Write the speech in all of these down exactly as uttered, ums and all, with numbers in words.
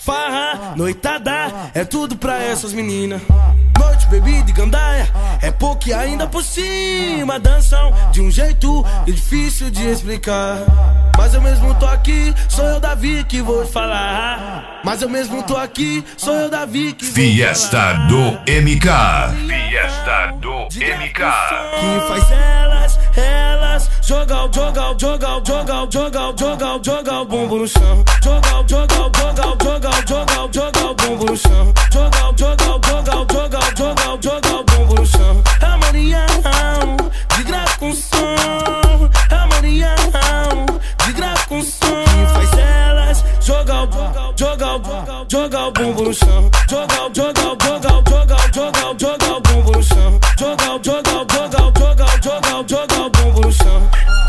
Farra, noitada, é tudo pra essas meninas. Noite, bebida e gandaia, é pouco e ainda por cima. Dançam de um jeito difícil de explicar. Mas eu mesmo tô aqui, sou eu, Davi, que vou falar. Mas eu mesmo tô aqui, sou eu, Davi, que vou Fiesta falar. do M K. Fiesta do M K. Que faz elas, elas jogar, jogar, jogar, jogar, jogar, jogar, jogar o bumbum no chão. Jogar, jogar, jogar, jogar, jogar, jogar o bumbum no chão. Jogar, jogar, jogar, jogar, jogar, jogar o bumbum no chão. Harmonia, de grave com som. Harmonia, de grave com som. Que faz elas jogar, jogar, jogar, jogar o bumbum no chão. Jogar, jogar, jogar, jogar, jogar, jogar o bumbum no chão. Jogar, jogar, jogar, jogar, jogar, jogar o bumbum no chão.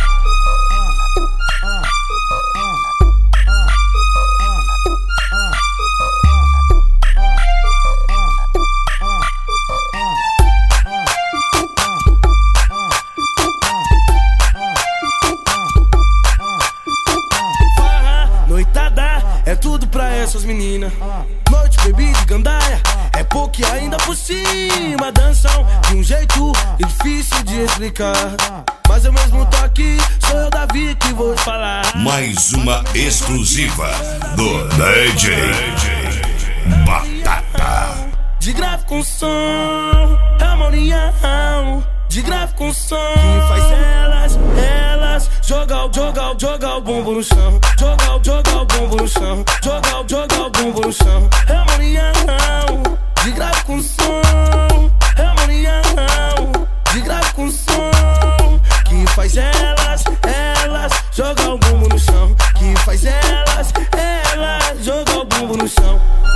Noitada, é tudo pra essas meninas. Noite, bebida e gandaia, é pouco e ainda por cima. Dançam de um jeito difícil de explicar. Mas eu mesmo tô aqui, sou eu, Davi, que vou falar. Mais uma exclusiva do D J Batata. De grave com som, harmonia, de grave com som. Que faz elas, elas jogar, jogar, jogar o bumbum no chão. Jogar, jogar o bumbum no chão. Jogar, jogar o bumbum no chão. Harmonia, de grave com som. Harmonia, de grave com som. Que faz elas, elas jogar o bumbum no chão. Que faz elas, elas jogar o bumbum no chão.